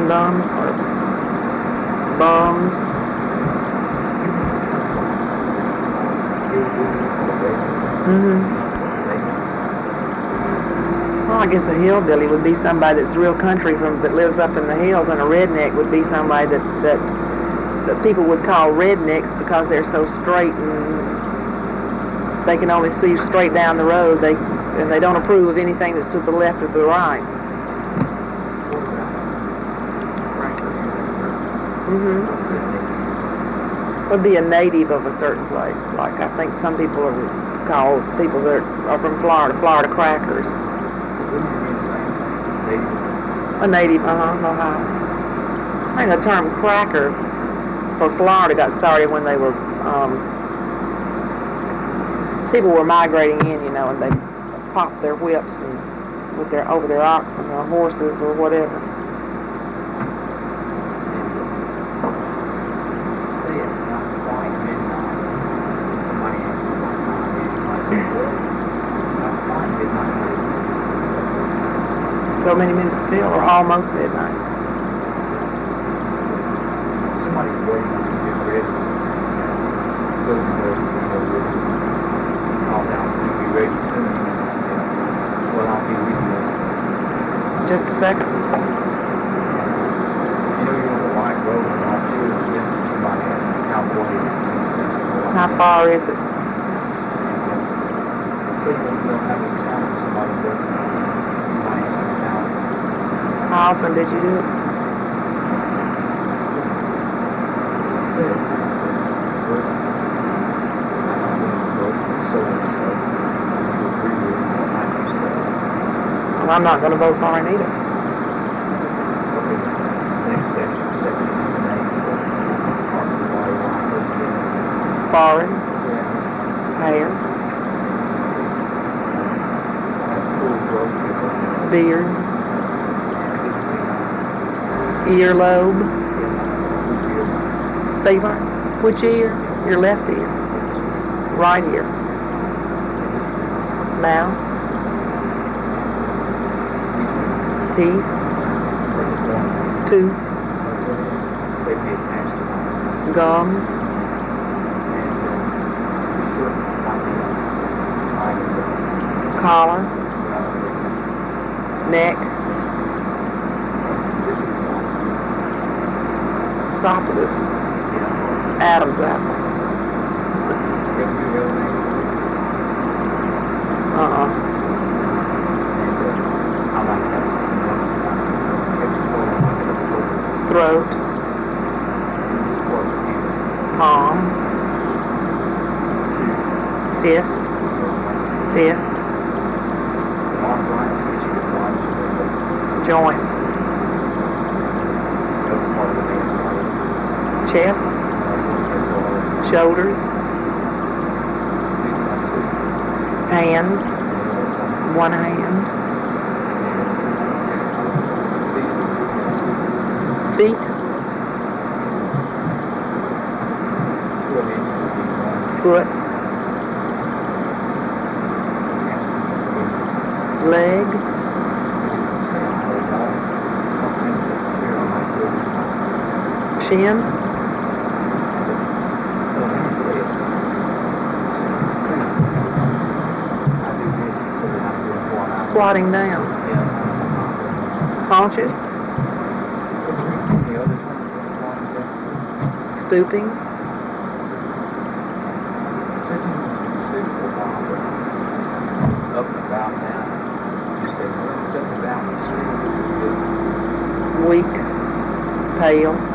dum-dums or bums. Well, I guess a hillbilly would be somebody that's real country that lives up in the hills, and a redneck would be somebody that people would call rednecks because they're so straight and they can only see straight down the road. And they don't approve of anything that's to the left or the right. Would be a native of a certain place. Like I think some people are called people that are from Florida crackers. A native, Ohio. I think the term cracker for Florida got started when they were people were migrating in, and they popped their whips and over their oxen or horses or whatever. So many minutes till, or almost midnight. Somebody's waiting on you to get ready. Goes and calls out, you'll be ready soon. Well, I'll be with you. Just a second. You're on the white road and all through the distance. Somebody asks me how far is it? How far is it? So you don't have any time for somebody does something. How often did you do it? Well, I'm not going to vote for him either. Foreign. Hair. Beard. Earlobe. Fever. Which ear? Your left ear. Right ear. Mouth. Teeth. Tooth. Gums. Collar. Neck. Esophagus. Adam's apple. Throat. Palm. Fist. Joints. Chest. Shoulders. Hands. One hand. Feet. Foot. Leg. Chin. Squatting down. Haunches. Stooping. Up and about now. You said, something about me. Weak. Pale.